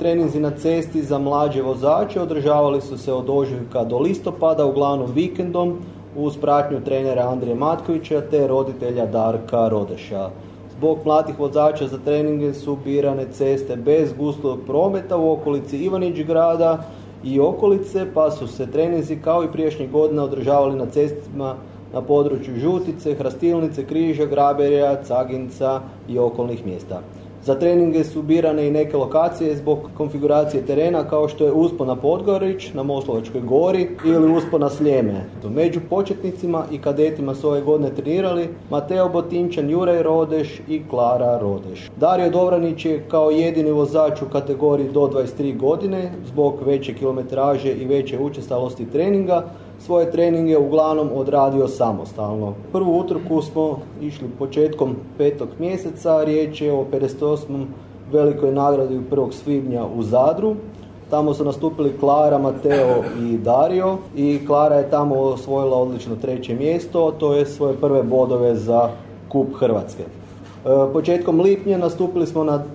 treninzi na cesti za mlađe vozače održavali su se od ožujka do listopada, uglavnom vikendom, uz pratnju trenera Andrije Matkovića te roditelja Darka Rodeša. Zbog mladih vozača za treninge su birane ceste bez gustog prometa u okolici Ivanić grada i okolice, pa su se treninzi kao i prijašnjih godina održavali na cestima na području Žutice, Hrastilnice, Križa, Graberja, Caginca i okolnih mjesta. Za treninge su birane i neke lokacije zbog konfiguracije terena kao što je uspon na Podgorić na Moslavačkoj gori ili uspon na Sljeme. Među početnicima i kadetima su ove godine trenirali Mateo Botinčan, Juraj Rodeš i Klara Rodeš. Dario Dobranić je kao jedini vozač u kategoriji do 23 godine zbog veće kilometraže i veće učestalosti treninga svoje treninge uglavnom odradio samostalno. Prvu utrku smo išli početkom 5. mjeseca, riječ je o 58. velikoj nagradi 1. svibnja u Zadru. Tamo su nastupili Klara, Mateo i Dario i Klara je tamo osvojila odlično 3. mjesto, to je svoje prve bodove za Kup Hrvatske. Početkom lipnja nastupili smo na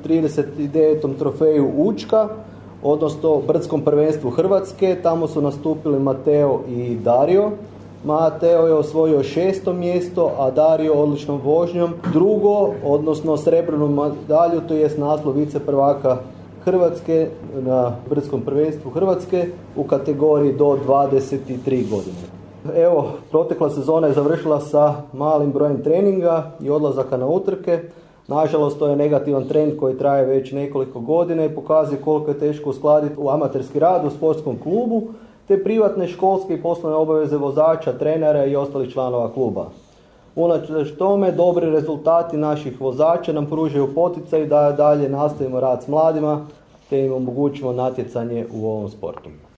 39. trofeju Učka, odnosno brdskom prvenstvu Hrvatske. Tamo su nastupili Mateo i Dario. Mateo je osvojio 6. mjesto, a Dario odličnom vožnjom drugo, odnosno srebrnu medalju, to jest naslov vice prvaka Hrvatske na brdskom prvenstvu Hrvatske u kategoriji do 23 godine. Evo, protekla sezona je završila sa malim brojem treninga i odlazaka na utrke. Nažalost, to je negativan trend koji traje već nekoliko godina i pokazuje koliko je teško uskladiti u amaterski rad u sportskom klubu, te privatne, školske i poslovne obaveze vozača, trenera i ostalih članova kluba. Unatoč tome, dobri rezultati naših vozača nam pružaju poticaj da dalje nastavimo rad s mladima, te im omogućimo natjecanje u ovom sportu.